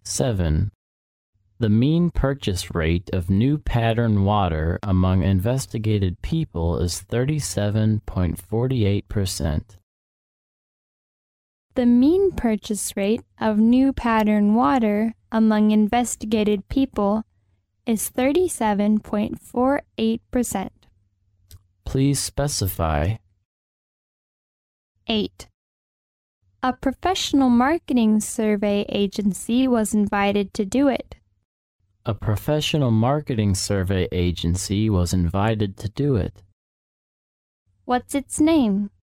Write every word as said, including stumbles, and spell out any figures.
seven. The mean purchase rate of new pattern water among investigated people is thirty-seven point four eight percent. The mean purchase rate of new pattern water among investigated people is thirty-seven point four eight percent. Please specify. eight. A professional marketing survey agency was invited to do it. A professional marketing survey agency was invited to do it. What's its name?